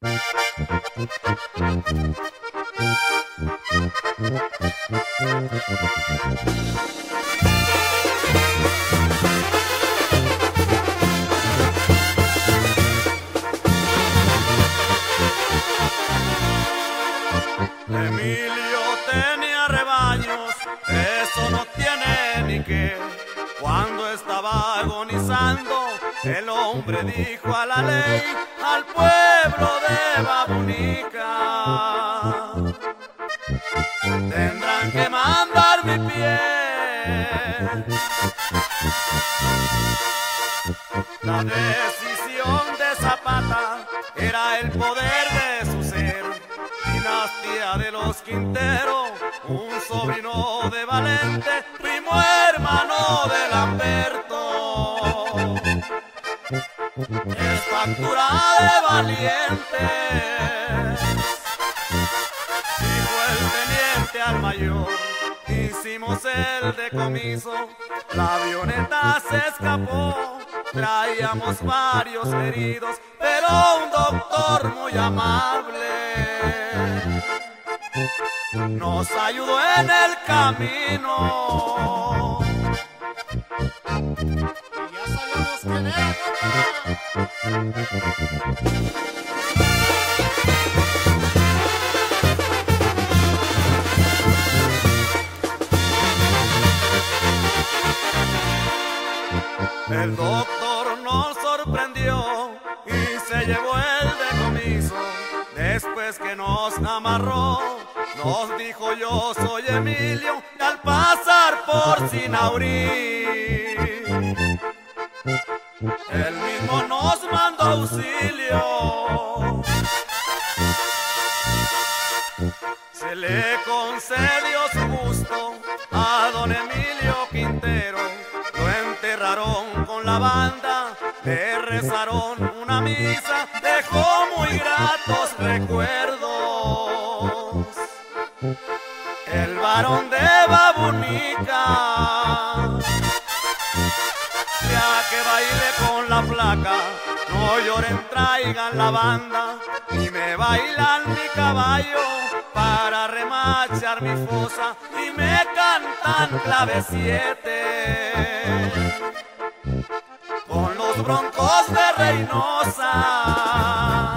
Emilio tenía rebaños, eso no tiene ni qué. Cuando estaba agonizando, el hombre dijo a la ley, al pueblo de Babunica: tendrán que mandar mi piel. La decisión de Zapata era el poder de su ser. Dinastía de los Quintero, un sobrino de Valente, primo hermano de Lamberto. Es factura de valientes, dijo el teniente al mayor. Hicimos el decomiso, la avioneta se escapó. Traíamos varios heridos, pero un doctor muy amable nos ayudó en el camino. Y ya sabemos quién es. El doctor nos sorprendió y se llevó el decomiso. Después que nos amarró, nos dijo: yo soy Emilio, y al pasar por Sinaurí, él mismo nos mandó auxilio. Se le concedió su gusto a don Emilio Quintero. Lo enterraron con la banda, le rezaron una misa, dejó muy gratos recuerdos. El varón de Babunica, ya que baile con la flaca, no lloren, traigan la banda, y me bailan mi caballo para remachar mi fosa, y me cantan clave 7 con los Broncos de Reynosa.